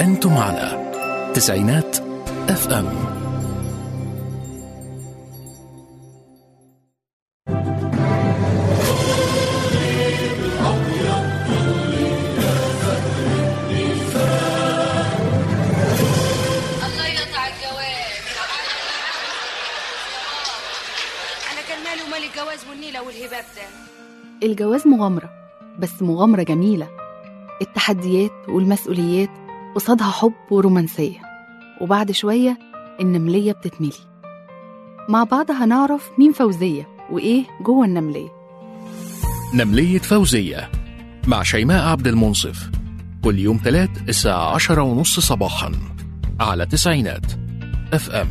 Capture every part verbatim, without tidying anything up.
أنتم على تسعينات اف ام. الله يقطع الجواز. انا كان مالي ومال الجواز والنيله والهباب ده. الجواز مغامرة، بس مغامرة جميلة. التحديات والمسؤوليات قصادها حب ورومانسية، وبعد شوية النملية بتتملي. مع بعض هنعرف مين فوزية وإيه جوه النملية. نملية فوزية مع شيماء عبد المنصف، كل يوم ثلاث الساعة عشرة ونص صباحا على تسعينات اف ام.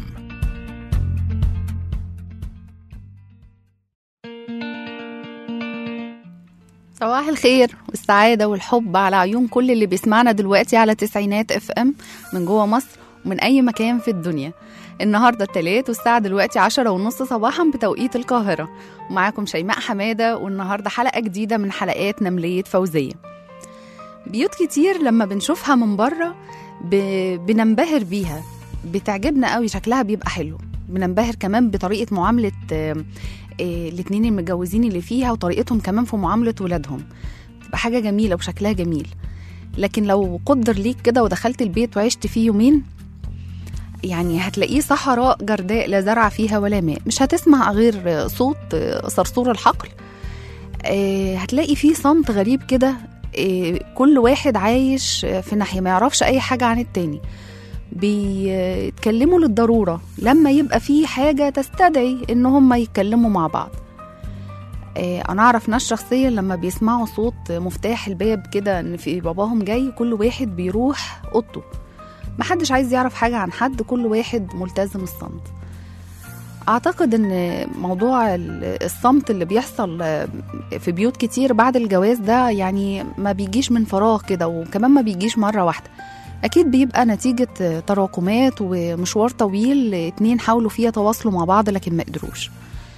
صباح الخير والسعادة والحب على عيون كل اللي بيسمعنا دلوقتي على تسعينات اف ام من جوه مصر ومن أي مكان في الدنيا. النهاردة التلات والساعة دلوقتي عشرة ونص صباحا بتوقيت القاهرة، ومعاكم شيماء حمادة، والنهاردة حلقة جديدة من حلقات نملية فوزية. بيوت كتير لما بنشوفها من بره ب... بننبهر بيها، بتعجبنا قوي، شكلها بيبقى حلو. بننبهر كمان بطريقة معاملة إيه الاتنين المتجوزين اللي فيها، وطريقتهم كمان في معاملة ولادهم تبقى حاجة جميلة وشكلها جميل. لكن لو قدر ليك كده ودخلت البيت وعشت فيه يومين، يعني هتلاقيه صحراء جرداء لا زرع فيها ولا ماء. مش هتسمع غير صوت صرصور الحقل، هتلاقي فيه صمت غريب كده، كل واحد عايش في ناحية، ما يعرفش أي حاجة عن التاني. بيتكلموا للضرورة لما يبقى فيه حاجة تستدعي إن هم يتكلموا مع بعض. أنا أعرف ناس شخصيا لما بيسمعوا صوت مفتاح الباب كده إن في باباهم جاي، كل واحد بيروح أوضته، محدش عايز يعرف حاجة عن حد، كل واحد ملتزم الصمت. أعتقد إن موضوع الصمت اللي بيحصل في بيوت كتير بعد الجواز ده يعني ما بيجيش من فراغ كده، وكمان ما بيجيش مرة واحدة. أكيد بيبقى نتيجة تراكمات ومشوار طويل اتنين حاولوا فيه يتواصلوا مع بعض لكن ما قدروش.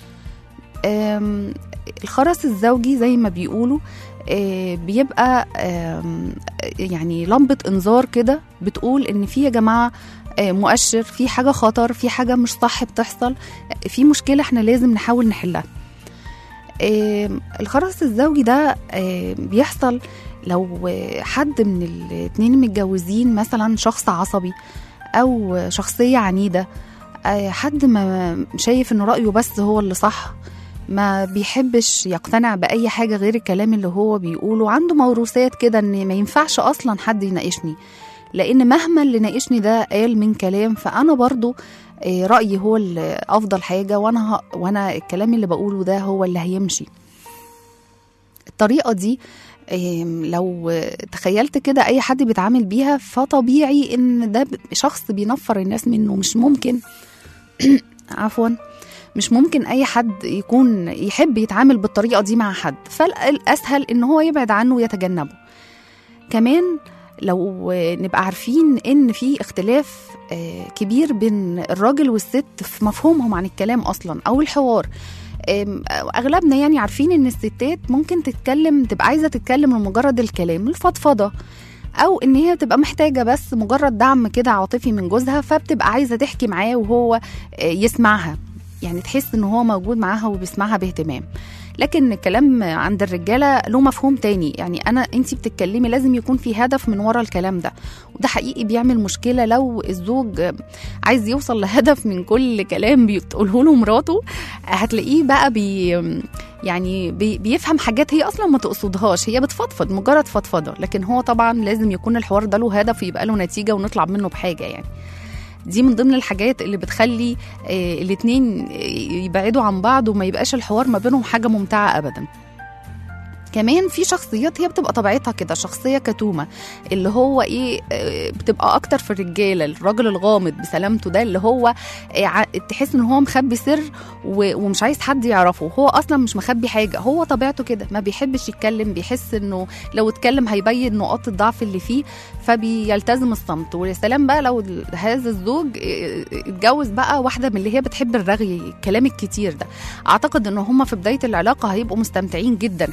الخرس الزوجي زي ما بيقولوا بيبقى يعني لمبة انذار كده، بتقول ان في يا جماعة مؤشر، في حاجة خطر، في حاجة مش صح بتحصل، في مشكلة احنا لازم نحاول نحلها. الخرس الزوجي ده بيحصل لو حد من الاتنين المتجوزين مثلا شخص عصبي او شخصية عنيدة، حد ما شايف ان رأيه بس هو اللي صح، ما بيحبش يقتنع بأي حاجة غير الكلام اللي هو بيقوله، عنده موروثات كده ان ما ينفعش اصلا حد يناقشني، لان مهما اللي ناقشني ده قال من كلام فانا برضو رأيي هو اللي افضل حاجة، وانا ه... وانا الكلام اللي بقوله ده هو اللي هيمشي. الطريقة دي لو تخيلت كده اي حد بيتعامل بيها، فطبيعي ان ده شخص بينفر الناس منه. مش ممكن عفوا مش ممكن اي حد يكون يحب يتعامل بالطريقة دي مع حد، فالاسهل ان هو يبعد عنه ويتجنبه. كمان لو نبقى عارفين ان في اختلاف كبير بين الراجل والست في مفهومهم عن الكلام اصلا او الحوار، اغلبنا يعني عارفين ان الستات ممكن تتكلم، تبقى عايزة تتكلم لمجرد الكلام، الفضفضة، او ان هي تبقى محتاجة بس مجرد دعم كده عاطفي من جوزها، فبتبقى عايزة تحكي معاه وهو يسمعها، يعني تحس ان هو موجود معاها وبيسمعها باهتمام. لكن الكلام عند الرجالة له مفهوم تاني، يعني أنا أنتي بتتكلمي لازم يكون في هدف من وراء الكلام ده، وده حقيقي بيعمل مشكلة لو الزوج عايز يوصل لهدف من كل كلام بيقوله له مراته. هتلاقيه بقى بي يعني بي بيفهم حاجات هي أصلا ما تقصدهاش، هي بتفضفض مجرد فضفضة، لكن هو طبعا لازم يكون الحوار ده له هدف ويبقى له نتيجة ونطلع منه بحاجة. يعني دي من ضمن الحاجات اللي بتخلي آه الاتنين يبعدوا عن بعض وما يبقاش الحوار ما بينهم حاجة ممتعة أبدا. كمان في شخصيات هي بتبقى طبيعتها كده، شخصية كتومة، اللي هو ايه بتبقى اكتر في الرجالة، الراجل الغامض بسلامته ده، اللي هو تحس ان هو مخبي سر ومش عايز حد يعرفه، هو اصلا مش مخبي حاجة، هو طبيعته كده، ما بيحبش يتكلم، بيحس انه لو اتكلم هيبين نقاط الضعف اللي فيه، فبيلتزم الصمت. ويا سلام بقى لو هذا الزوج اتجوز بقى واحدة من اللي هي بتحب الرغي، الكلام الكتير ده، اعتقد ان هم في بداية العلاقة هيبقوا مستمتعين جدا. حد بيحكي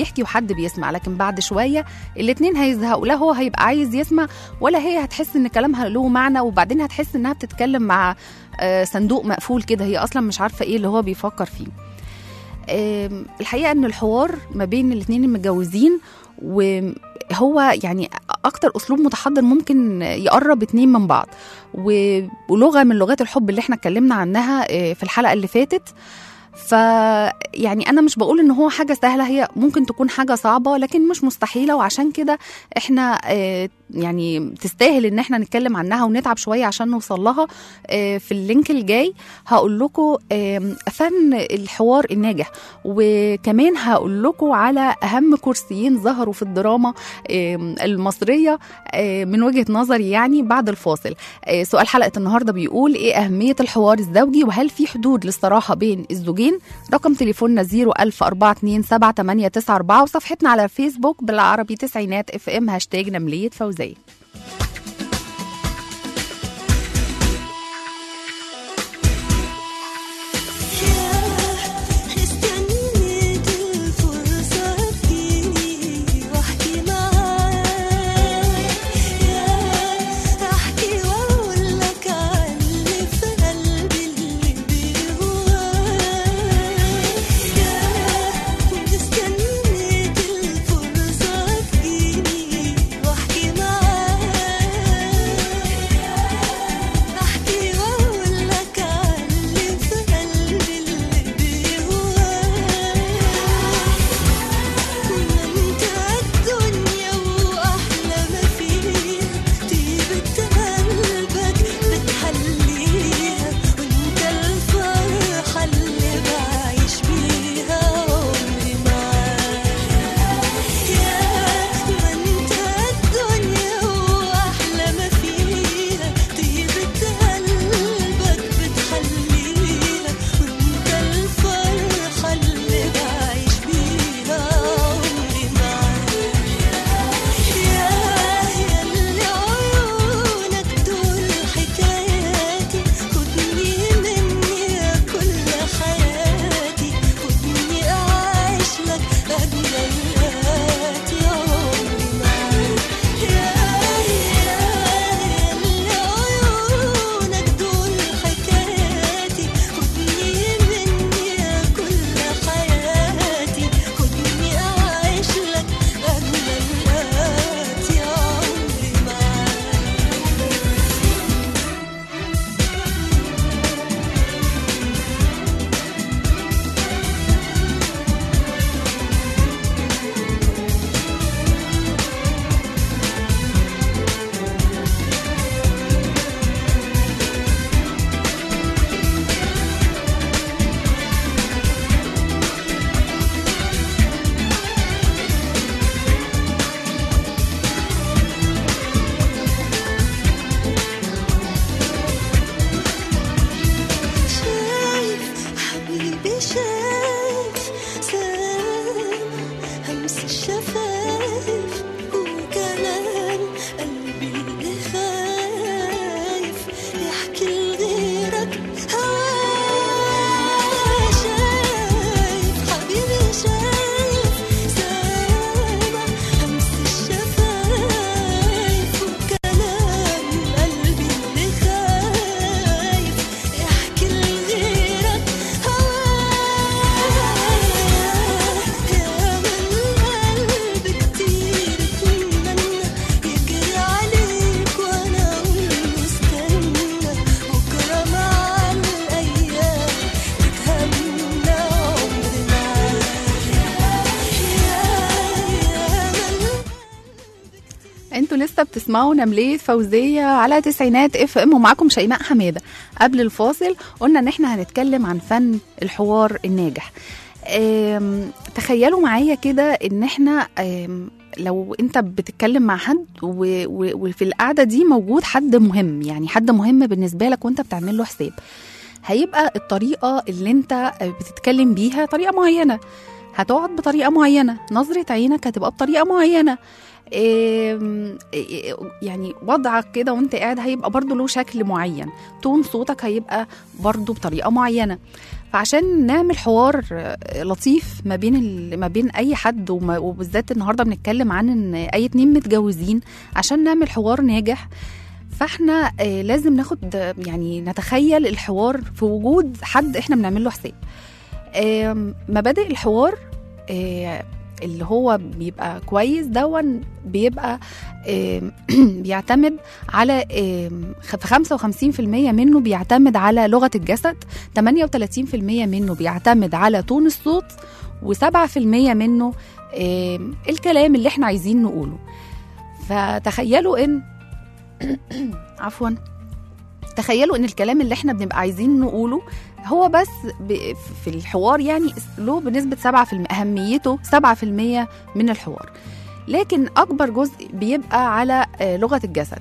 بيحكي وحد بيسمع، لكن بعد شويه الاتنين هيزهقوا، لا هو هيبقى عايز يسمع ولا هي هتحس ان كلامها له معنى، وبعدين هتحس انها بتتكلم مع صندوق مقفول كده، هي اصلا مش عارفه ايه اللي هو بيفكر فيه. الحقيقه ان الحوار ما بين الاتنين المتجوزين وهو يعني اكتر اسلوب متحضر ممكن يقرب اتنين من بعض، ولغه من لغات الحب اللي احنا اتكلمنا عنها في الحلقه اللي فاتت. فيعني انا مش بقول ان هو حاجه سهله، هي ممكن تكون حاجه صعبه لكن مش مستحيله، وعشان كده احنا يعني تستاهل ان احنا نتكلم عنها ونتعب شويه عشان نوصل لها. في اللينك الجاي هقول لكم فن الحوار الناجح، وكمان هقول لكم على اهم كرسيين ظهروا في الدراما المصريه من وجهه نظري يعني بعد الفاصل. سؤال حلقه النهارده بيقول ايه اهميه الحوار الزوجي، وهل في حدود للصراحه بين الزوجين؟ رقم تليفوننا صفر ألف أربعة اتنين سبعة تمانية تسعة أربعة، وصفحتنا على فيسبوك بالعربي تسعينات اف ام هاشتاج نملية فوزية. انتوا لسه بتسمعوا نملية فوزية على تسعينات اف ام، ومعاكم شيماء حمادة. قبل الفاصل قلنا ان احنا هنتكلم عن فن الحوار الناجح. تخيلوا معايا كده ان احنا لو انت بتتكلم مع حد وفي القعدة دي موجود حد مهم، يعني حد مهم بالنسبة لك وانت بتعمل له حساب، هيبقى الطريقة اللي انت بتتكلم بيها طريقة معينة، هتقعد بطريقة معينة، نظرة عينك هتبقى بطريقة معينة، يعني وضعك كده وانت قاعد هيبقى برضو له شكل معين، تون صوتك هيبقى برضو بطريقة معينة. فعشان نعمل حوار لطيف ما بين ال... ما بين اي حد وما... وبالذات النهارده بنتكلم عن ان اي اتنين متجوزين، عشان نعمل حوار ناجح فاحنا لازم ناخد يعني نتخيل الحوار في وجود حد احنا بنعمل له حساب. مبادئ الحوار اللي هو بيبقى كويس دون بيبقى بيعتمد على في خمسة وخمسين بالمية منه بيعتمد على لغة الجسد، ثمانية وثلاثين بالمية منه بيعتمد على تون الصوت، وسبعة بالمية منه الكلام اللي احنا عايزين نقوله. فتخيلوا ان عفوا تخيلوا ان الكلام اللي احنا بنبقى عايزين نقوله هو بس في الحوار يعني له بنسبة سبعة في المية، أهميته سبعة في المية من الحوار، لكن أكبر جزء بيبقى على لغة الجسد.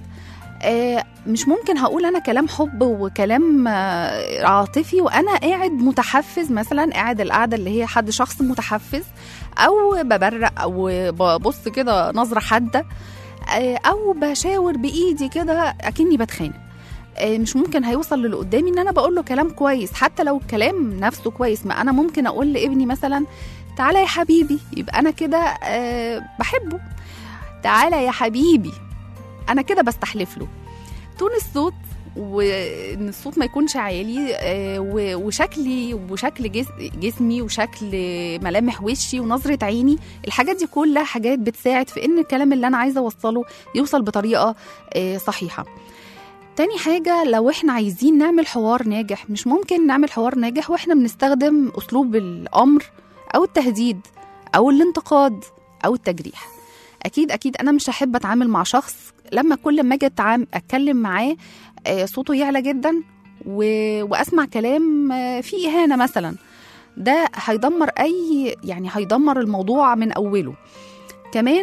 مش ممكن هقول أنا كلام حب وكلام عاطفي وأنا قاعد متحفز، مثلا قاعد القعدة اللي هي حد شخص متحفز، أو ببرق أو ببص كده نظرة حادة، أو بشاور بإيدي كده أكني بتخانق. مش ممكن هيوصل للي قدامي ان انا بقول له كلام كويس، حتى لو الكلام نفسه كويس. ما انا ممكن اقول لابني مثلا تعالى يا حبيبي، يبقى انا كده أه بحبه، تعالى يا حبيبي، انا كده بستحلف له. تون الصوت وان الصوت ما يكونش عالي، أه وشكلي وشكل جسمي وشكل ملامح وشي ونظرة عيني، الحاجات دي كلها حاجات بتساعد في ان الكلام اللي انا عايزه اوصله يوصل بطريقة أه صحيحة. تاني حاجة، لو احنا عايزين نعمل حوار ناجح، مش ممكن نعمل حوار ناجح واحنا بنستخدم أسلوب الأمر أو التهديد أو الانتقاد أو التجريح. أكيد أكيد أنا مش هحب أتعامل مع شخص لما كل ما أجي أتكلم معاه صوته يعلى جدا وأسمع كلام فيه إهانة مثلا. ده هيدمر أي يعني هيدمر الموضوع من أوله. كمان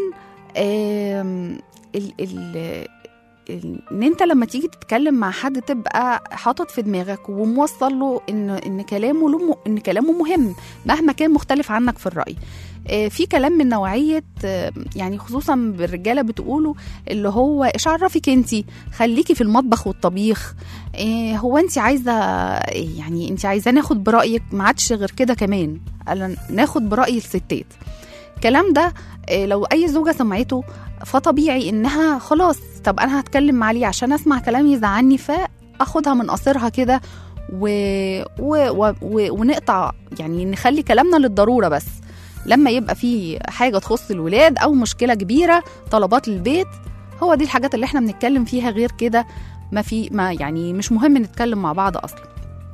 ال ال ان انت لما تيجي تتكلم مع حد تبقى حاطط في دماغك وموصل له ان ان كلامه له ان كلامه مهم مهما كان مختلف عنك في الرأي. في كلام من نوعية يعني خصوصا بالرجالة بتقوله اللي هو ايش عرفك انتي، خليكي في المطبخ والطبيخ، هو انتي عايزة يعني انتي عايزة ناخد برأيك، ما عادش غير كده كمان ناخد برأي الستات. الكلام ده لو اي زوجة سمعته فطبيعي انها خلاص، طب انا هتكلم مع علي عشان اسمع كلام يزعلني، فاخدها من قصرها كده و... و... و... و... ونقطع يعني نخلي كلامنا للضرورة بس. لما يبقى في حاجة تخص الولاد او مشكلة كبيرة، طلبات البيت، هو دي الحاجات اللي احنا بنتكلم فيها. غير كده ما في ما يعني مش مهم نتكلم مع بعض اصلا.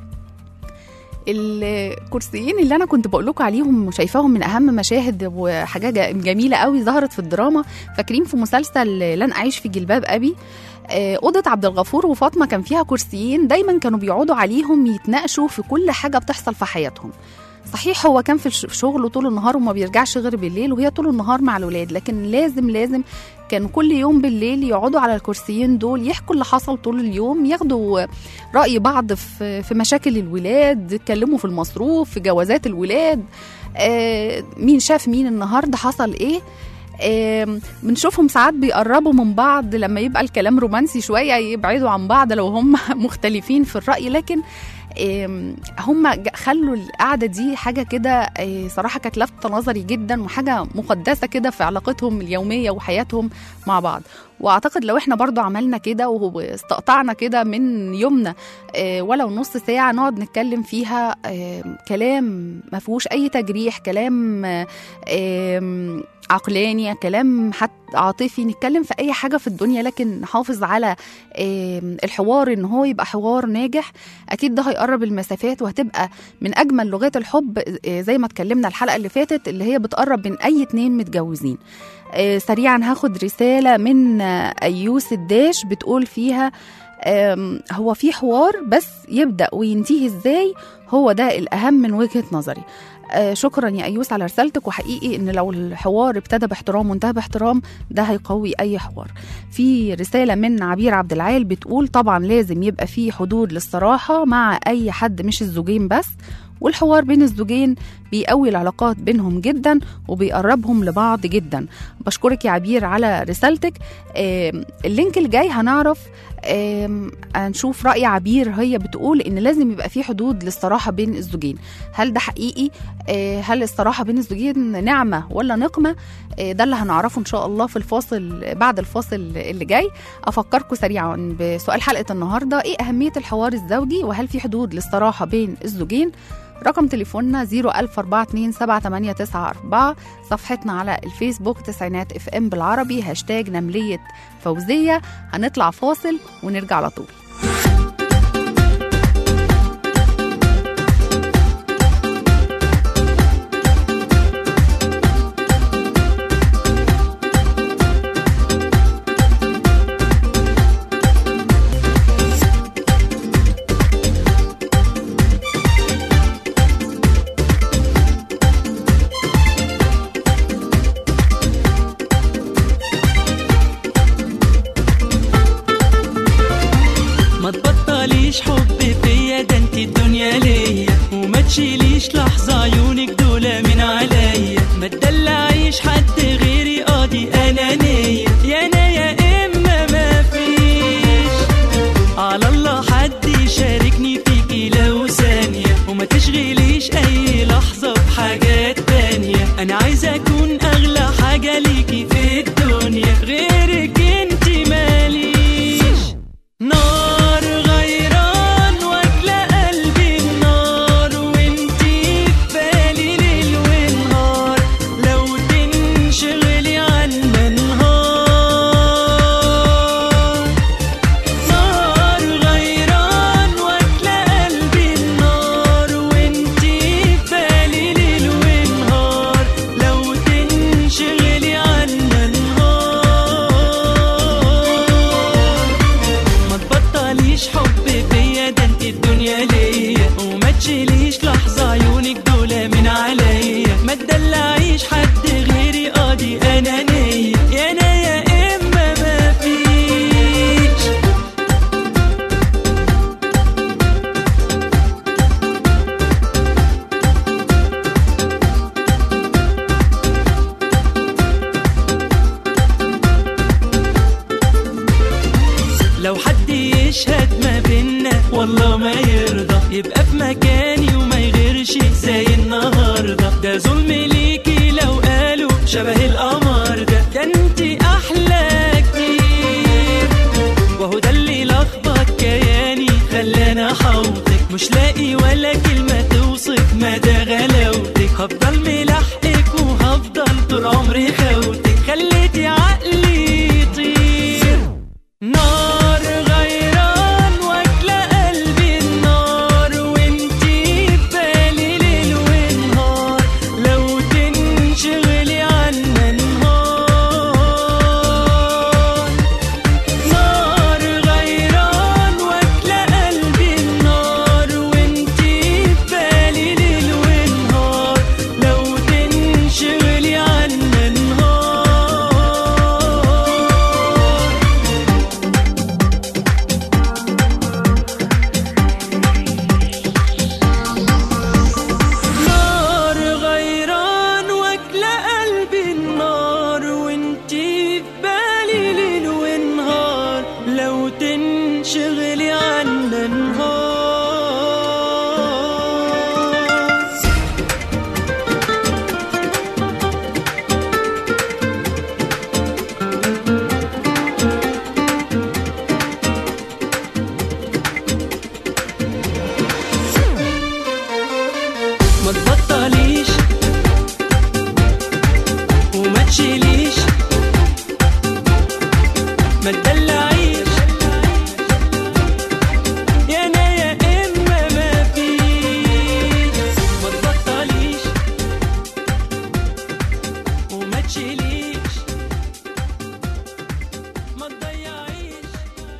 الكرسيين اللي انا كنت بقول لكم عليهم وشايفاهم من اهم مشاهد وحاجه جميله قوي ظهرت في الدراما، فاكرين في مسلسل لن اعيش في جلباب ابي؟ اوضه عبد الغفور وفاطمه كان فيها كرسيين دايما كانوا بيقعدوا عليهم يتناقشوا في كل حاجه بتحصل في حياتهم. صحيح هو كان في شغله طول النهار وما بيرجعش غير بالليل، وهي طول النهار مع الولاد، لكن لازم لازم كان كل يوم بالليل يقعدوا على الكرسيين دول يحكوا اللي حصل طول اليوم، ياخدوا رأي بعض في في مشاكل الولاد، يتكلموا في المصروف، في جوازات الولاد، آه مين شاف مين النهارده، حصل ايه. آه بنشوفهم ساعات بيقربوا من بعض لما يبقى الكلام رومانسي شوية، يبعدوا عن بعض لو هم مختلفين في الرأي، لكن هم خلوا القعدة دي حاجة كده صراحة كانت لافتة نظري جدا، وحاجة مقدسة كده في علاقتهم اليومية وحياتهم مع بعض. واعتقد لو احنا برضو عملنا كده واستقطعنا كده من يومنا ولو نص ساعة نقعد نتكلم فيها كلام ما فيهوش اي تجريح، كلام عقلاني، كلام حتى عاطفي، نتكلم في اي حاجة في الدنيا لكن نحافظ على الحوار ان هو يبقى حوار ناجح، اكيد ده هيقرب المسافات وهتبقى من اجمل لغات الحب زي ما اتكلمنا الحلقة اللي فاتت، اللي هي بتقرب بين اي اتنين متجوزين. سريعا هاخد رسالة من أيوس الداش بتقول فيها هو في حوار بس يبدأ وينتهي ازاي، هو ده الأهم من وجهة نظري. آه شكرا يا أيوس على رسالتك، وحقيقي ان لو الحوار ابتدى باحترام وانتهى باحترام ده هيقوي أي حوار. في رسالة من عبير عبد العال بتقول طبعا لازم يبقى في حدود للصراحة مع أي حد مش الزوجين بس، والحوار بين الزوجين بيقوي العلاقات بينهم جدا وبيقربهم لبعض جدا. بشكرك يا عبير على رسالتك. اللينك الجاي هنعرف هنشوف رأي عبير. هي بتقول إن لازم يبقى في حدود للصراحة بين الزوجين. هل ده حقيقي؟ هل الصراحة بين الزوجين نعمة ولا نقمة؟ ده اللي هنعرفه إن شاء الله في الفاصل بعد الفاصل اللي جاي. أفكركم سريعا بسؤال حلقة النهاردة: إيه أهمية الحوار الزوجي وهل في حدود للصراحة بين الزوجين؟ رقم تليفوننا صفر ألف أربعة اتنين سبعة تمانية تسعة أربعة، صفحتنا على الفيسبوك تسعينات اف ام بالعربي، هاشتاج نملية فوزية. هنطلع فاصل ونرجع على طول. تشيليش لحظة عيونك دولة من عليا، ما تدلعيش حد غيري قاضي أنانية، يا أنا يا إما ما فيش على الله حد يشاركني فيكي لو ثانية، وما تشغليش أي لحظة بحاجات تانية. أنا عايزة أكون أغلى حاجة ليكي في الدنيا، غيرك انتي ماليش. نار غيران واكلة قلبي النار، وانتي في بالي ليل ونهار، لو تنشغلي عنا نهار. نار غيران واكلة قلبي النار، وانتي في بالي ليل ونهار، لو تنشغلي عنا نهار. ما تبطليش حب فيا، ده انتي الدنيا ليا، وما تشيليش لحظة عيونك دولة من عليا، ما تدلعيش حد غيري قاضي أنانية، يا أنا يا إما ما فيش. لو حد يشهد ما بينا والله ما يرضى، يبقى في مكاني وما يغيرش زي النهارده، ده ظلم ليكي لو قالوا شبه القمر، ده ده انتي احلى كتير، وهو ده اللي لخبط كياني خلاني احوطك، مش لاقي ولا كلمه توصف مدى غلاوتك، هفضل ملاحقك وهفضل طول عمري خوتك، خليتي عقلي يطير. نار غيران واكلة قلبي النار، وانتي في بالي ليل ونهار، لو تنشغلي عنا نهار. نار غيران واكلة قلبي النار، وانتي في بالي ليل ونهار، لو تنشغلي عنا نهار. نار غيران واكلة قلبي النار، وانتي في بالي ليل ونهار، لو تنشغلي عنا نهار. ما تبطليش وما تشيليش، ما تدلعيش، يا انا يا اما ما فيش. ما تبطليش وما تشيليش، ما تضيعيش.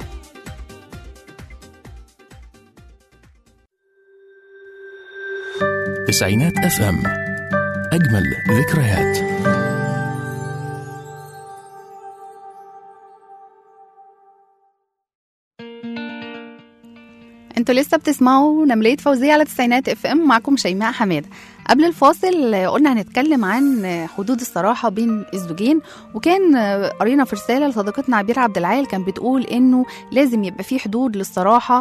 تسعينات اف ام، اجمل ذكريات. انتوا لسه بتسمعوا نملية فوزية على تسعينات اف ام، معكم شيماء حماد. قبل الفاصل قلنا هنتكلم عن حدود الصراحة بين الزوجين، وكان قرينا في رسالة لصديقتنا عبير عبد العال كان بتقول إنه لازم يبقى في حدود للصراحة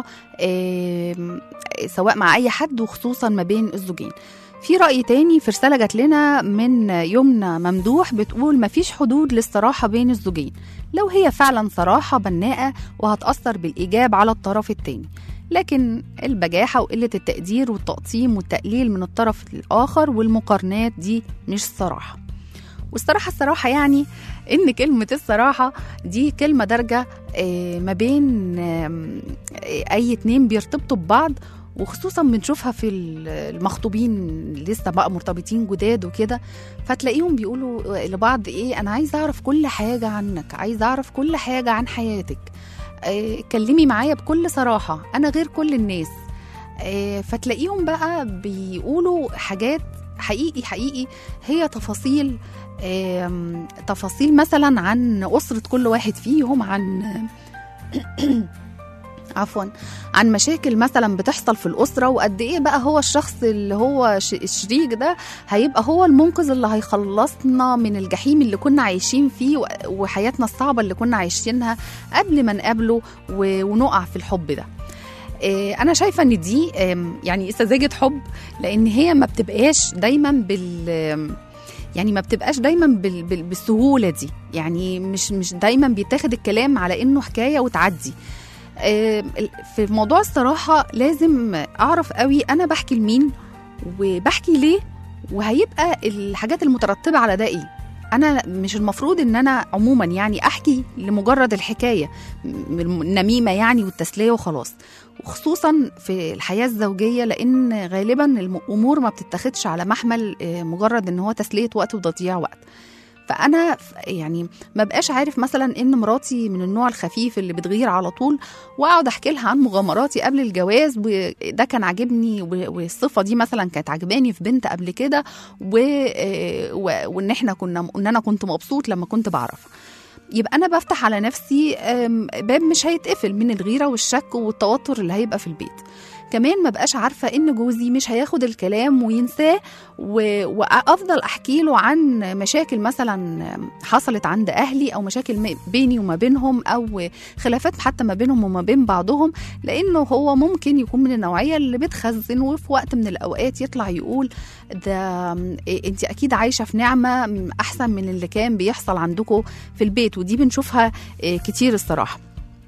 سواء مع أي حد وخصوصا ما بين الزوجين. في رأي تاني في رسالة جات لنا من يمنى ممدوح بتقول مفيش حدود للصراحة بين الزوجين لو هي فعلا صراحة بناءة وهتأثر بالإيجاب على الطرف التاني، لكن البجاحة وقلة التقدير والتقطيم والتقليل من الطرف الآخر والمقارنات دي مش صراحة. والصراحة الصراحة يعني إن كلمة الصراحة دي كلمة دارجة ما بين أي اتنين بيرتبطوا ببعض، وخصوصا بنشوفها في المخطوبين لسه بقى مرتبطين جداد وكده، فتلاقيهم بيقولوا لبعض ايه، انا عايز اعرف كل حاجة عنك، عايز اعرف كل حاجة عن حياتك، اتكلمي معايا بكل صراحة، انا غير كل الناس. فتلاقيهم بقى بيقولوا حاجات حقيقي حقيقي هي تفاصيل تفاصيل مثلا عن أسرة كل واحد فيهم، عن عفوا عن مشاكل مثلا بتحصل في الأسرة، وقد إيه بقى هو الشخص اللي هو الشريك ده هيبقى هو المنقذ اللي هيخلصنا من الجحيم اللي كنا عايشين فيه وحياتنا الصعبة اللي كنا عايشينها قبل ما نقابله ونقع في الحب ده. أنا شايفة إن دي يعني سذاجة حب، لأن هي ما بتبقاش دايما بال يعني ما بتبقاش دايما بال... بال... بالسهولة دي، يعني مش مش دايما بيتاخد الكلام على إنه حكاية وتعدي. في موضوع الصراحة لازم أعرف قوي أنا بحكي لمين وبحكي ليه، وهيبقى الحاجات المترتبة على ده إيه. أنا مش المفروض إن أنا عموما يعني أحكي لمجرد الحكاية النميمة يعني والتسلية وخلاص، وخصوصا في الحياة الزوجية، لأن غالبا الأمور ما بتتاخدش على محمل مجرد إن هو تسلية وقت وتضييع وقت. فأنا يعني ما بقاش عارف مثلا إن مراتي من النوع الخفيف اللي بتغير على طول، وأقعد أحكي لها عن مغامراتي قبل الجواز، وده كان عاجبني والصفة دي مثلا كانت عجباني في بنت قبل كده، وإن إحنا كنا إن أنا كنت مبسوط لما كنت بعرف. يبقى أنا بفتح على نفسي باب مش هيتقفل من الغيرة والشك والتوتر اللي هيبقى في البيت. كمان ما بقاش عارفة إن جوزي مش هياخد الكلام وينساه، وأفضل أحكي له عن مشاكل مثلا حصلت عند أهلي، أو مشاكل بيني وما بينهم، أو خلافات حتى ما بينهم وما بين بعضهم، لأنه هو ممكن يكون من النوعية اللي بتخزن، وفي وقت من الأوقات يطلع يقول ده أنت أكيد عايشة في نعمة أحسن من اللي كان بيحصل عندكم في البيت. ودي بنشوفها كتير الصراحة.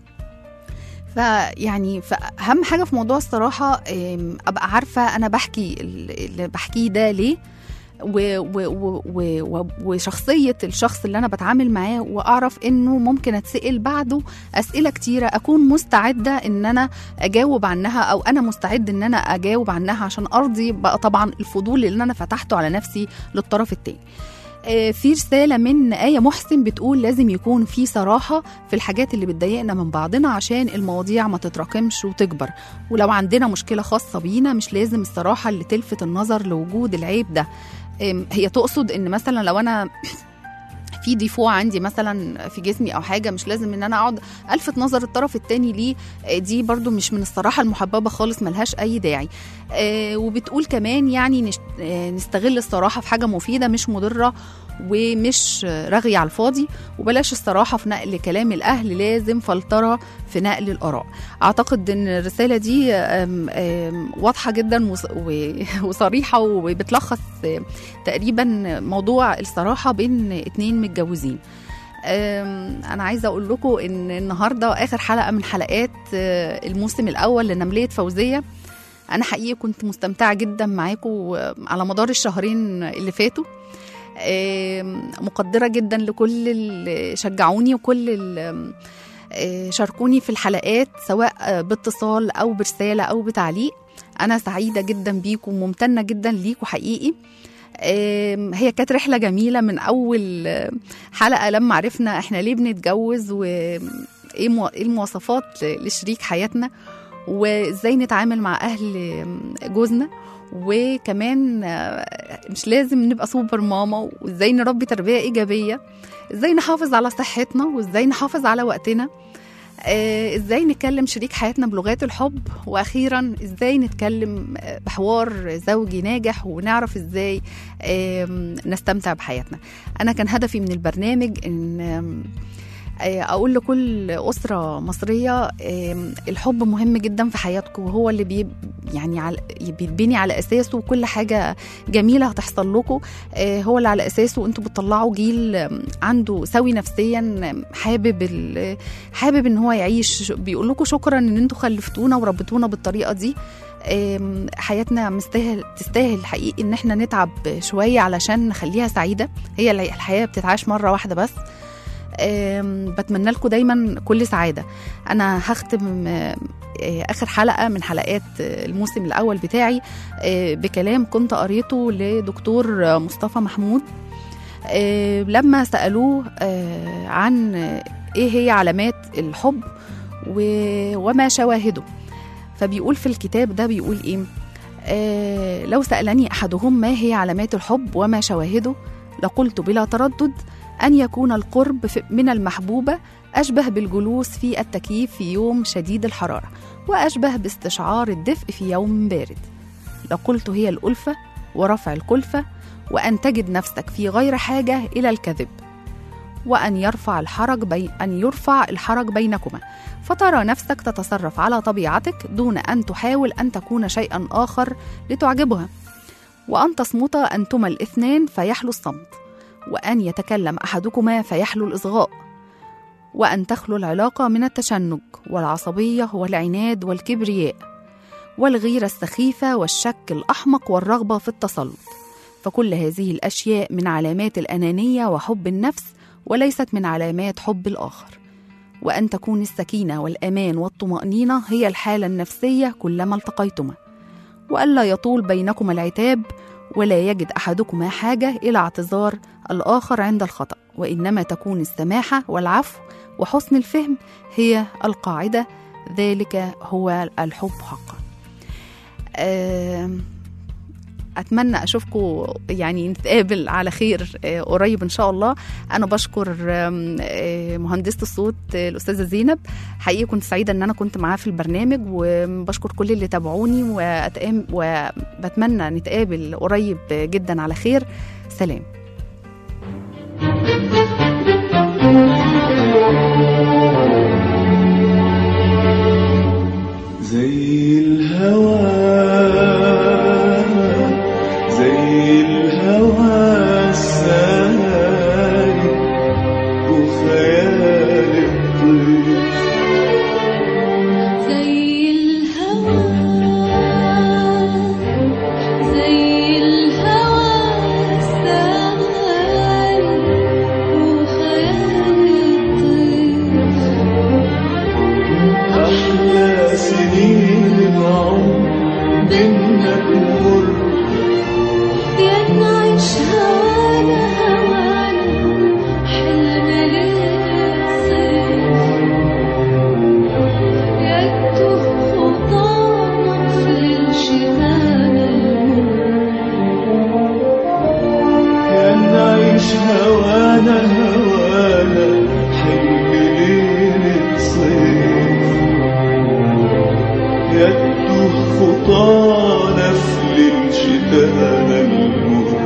فيعني فأهم حاجة في موضوع الصراحة أبقى عارفة أنا بحكي اللي بحكيه ده ليه، و و و وشخصية الشخص اللي أنا بتعامل معاه، وأعرف إنه ممكن أتسأل بعده أسئلة كتيرة أكون مستعدة إن أنا أجاوب عنها، أو أنا مستعد إن أنا أجاوب عنها عشان أرضي بقى طبعا الفضول اللي أنا فتحته على نفسي للطرف التاني. في رسالة من آية محسن بتقول لازم يكون في صراحة في الحاجات اللي بتضايقنا من بعضنا عشان المواضيع ما تتراكمش وتكبر، ولو عندنا مشكلة خاصة بينا مش لازم الصراحة اللي تلفت النظر لوجود العيب ده. هي تقصد ان مثلا لو انا في ديفو عندي مثلا في جسمي او حاجه، مش لازم ان انا اقعد الفت نظر الطرف التاني ليه، دي برضو مش من الصراحه المحببه خالص، ملهاش اي داعي. وبتقول كمان يعني نستغل الصراحه في حاجه مفيده مش مضره ومش رغي على الفاضي، وبلاش الصراحه في نقل كلام الاهل، لازم فلتره في نقل الاراء. اعتقد ان الرساله دي واضحه جدا وصريحه، وبتلخص تقريبا موضوع الصراحه بين اتنين متجوزين. انا عايزه اقول لكم ان النهارده اخر حلقه من حلقات الموسم الاول لنملية فوزية. انا حقيقي كنت مستمتعه جدا معاكم على مدار الشهرين اللي فاتوا، مقدره جدا لكل اللي شجعوني وكل اللي شاركوني في الحلقات سواء باتصال او برساله او بتعليق. انا سعيده جدا بيكم وممتنه جدا ليكم حقيقي. هي كانت رحلة جميلة من أول حلقة لما عرفنا إحنا ليه بنتجوز، وإيه المواصفات لشريك حياتنا، وإزاي نتعامل مع أهل جوزنا، وكمان مش لازم نبقى سوبر ماما، وإزاي نربي تربية إيجابية، إزاي نحافظ على صحتنا، وإزاي نحافظ على وقتنا. آه، ازاي نكلم شريك حياتنا بلغات الحب، واخيرا ازاي نتكلم بحوار زوجي ناجح ونعرف ازاي آه، نستمتع بحياتنا. انا كان هدفي من البرنامج ان آه، اقول لكل اسره مصريه آه، الحب مهم جدا في حياتكم، وهو اللي بي يعني على بيتبني على اساسه كل حاجه جميله هتحصل لكم. آه، هو اللي على اساسه انتوا بتطلعوا جيل عنده سوي نفسيا، حابب حابب ان هو يعيش. بيقول لكم شكرا ان انتوا خلفتونا وربيتونا بالطريقه دي. حياتنا مستاهل تستاهل حقيقي ان احنا نتعب شويه علشان نخليها سعيده. هي الحياه بتتعاش مره واحده بس. بتمنى لكم دايما كل سعاده. انا هختم اخر حلقه من حلقات الموسم الاول بتاعي بكلام كنت قريته لدكتور مصطفى محمود لما سالوه عن ايه هي علامات الحب وما شواهده. فبيقول في الكتاب ده، بيقول ايه؟ آه لو سألني أحدهم ما هي علامات الحب وما شواهده لقلت بلا تردد أن يكون القرب من المحبوبة أشبه بالجلوس في التكييف في يوم شديد الحرارة، وأشبه باستشعار الدفء في يوم بارد. لقلت هي الألفة ورفع الكلفة، وأن تجد نفسك في غير حاجة إلى الكذب، وأن يرفع الحرج بي... أن يرفع الحرج بينكما، فترى نفسك تتصرف على طبيعتك دون أن تحاول أن تكون شيئا آخر لتعجبها، وأن تصمت أنتما الاثنان فيحلو الصمت، وأن يتكلم أحدكما فيحلو الإصغاء، وأن تخلو العلاقة من التشنج والعصبية والعناد والكبرياء والغيرة السخيفة والشك الأحمق والرغبة في التسلط. فكل هذه الأشياء من علامات الأنانية وحب النفس، وليست من علامات حب الآخر. وأن تكون السكينة والأمان والطمأنينة هي الحالة النفسية كلما التقيتما، وألا يطول بينكما العتاب، ولا يجد أحدكما حاجة إلى اعتذار الآخر عند الخطأ، وإنما تكون السماحة والعفو وحسن الفهم هي القاعدة. ذلك هو الحب حقا. أه أتمنى أشوفكم، يعني نتقابل على خير قريب إن شاء الله. أنا بشكر مهندسة الصوت الأستاذة زينب، حقيقي كنت سعيدة أن أنا كنت معاه في البرنامج، وبشكر كل اللي تابعوني، وبتمنى نتقابل قريب جدا على خير. سلام. زي الهوى زي الهوى الساير وخيال الطير، زي الهوى زي الهوى الساير وخيال الطير. أحلى سنين العمر بينا تمر، يا نعيش هوانا هوانا حلم للصيف، يا تتوه خطانا في الشتاء يا نعيش هوانا هوانا حلم ليلة صيف، يا تتوه خطانا في الشتاء المر.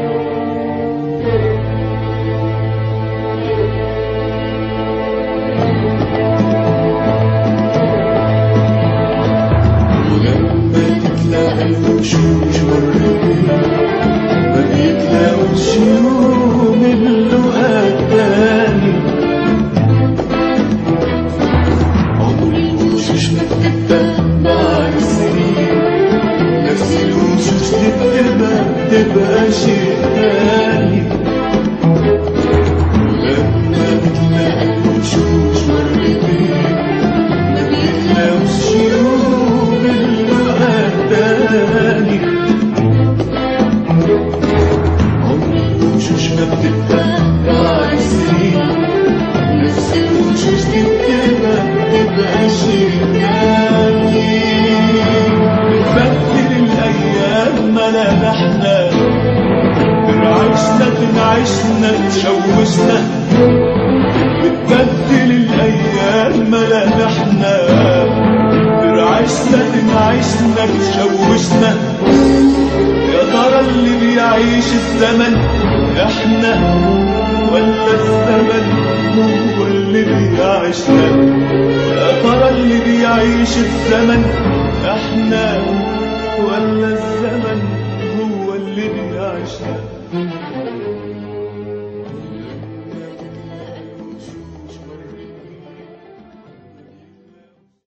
ولما تتلاقى الوشوش مرتين ما بيتلاقوش يوم اللقاء التاني، عمر الوشوش ما بتتبع السنين، نفس الوشوش تبقى تبقى شيء تاني. لما بتلاقى الوشوش مرتين ما بيتلاقوش يوم اللقاء التاني، عمر الوشوش ما بتتبع السنين، نفس الوشوش تبقى تبقى شيء تاني. بتبدل الأيام ملامحنا، ترعشنا تنعشنا تشوشنا، بتبدل الأيام ملامحنا، نحنا ترعشنا تنعشنا تشوشنا. يا ترى اللي بيعيش الزمن احنا ولا الزمن هو اللي بيعيشنا؟ يا ترى اللي بيعيش الزمن احنا ولا الزمن هو اللي بيعيشنا؟